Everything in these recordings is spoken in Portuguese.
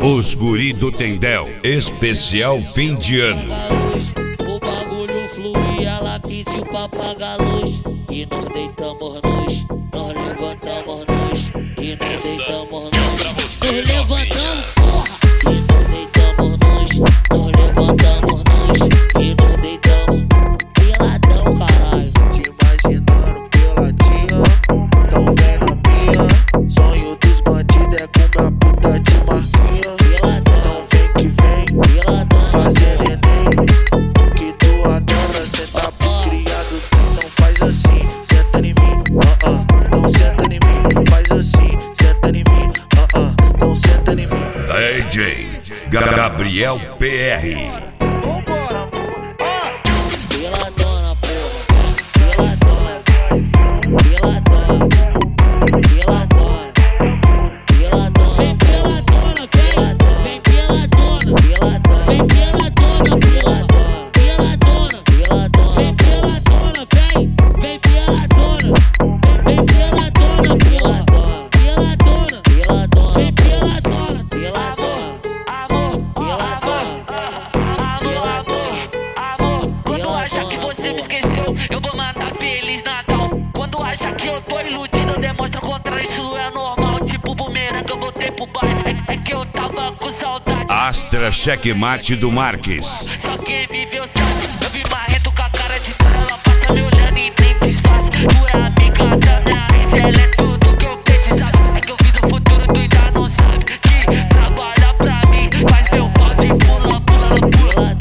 Os guri do Tendel, especial fim de ano. O bagulho flui, ela pediu pra apagar a luz. E nós deitamos nós levantamos nós. E nós deitamos nós levantamos, porra. E nós deitamos nós levantamos nós. E nós deitamos peladão, caralho. Te imaginando peladinha, tão bem na minha. Sonho dos bandidos é com minha puta de marquinha. Então vem que vem, fazer neném, que tu adora sentar pros criados. Então faz assim, senta em mim, então senta em mim. Faz assim, senta em mim, então senta em mim. DJ Gabriel PR. Peladona, porra. Peladona. Peladona. Peladona. Peladona. Vem peladona, vem. Vem peladona. Peladona. Vem peladona, peladona. Peladona. Peladona. Vem peladona, vem. Vem peladona. Vem peladona, peladona. Peladona. Peladona. Vem peladona. Peladona. Quando achar que você me esqueceu, eu vou mandar Feliz Natal. Quando achar que eu tô iludido, eu demonstro o contrário, isso é normal. Tipo bumerangue, eu voltei pro bairro, é que eu tava com saudade. Astra Checkmate do Marques. Só quem viveu sabe, eu vi marrento com a cara de cara. Ela passa me olhando e nem disfarça. Tu é amiga da minha raiz, ela é tudo que eu precisava. É que eu vi do futuro, tu ainda não sabe que trabalha pra mim faz meu pau de pula, pula, ela pula.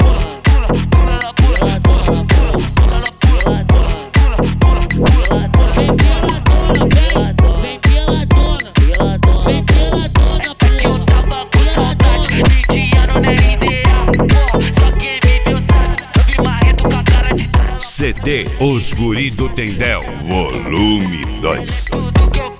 CD Os Guri do Tendel, volume 2. Tudo que eu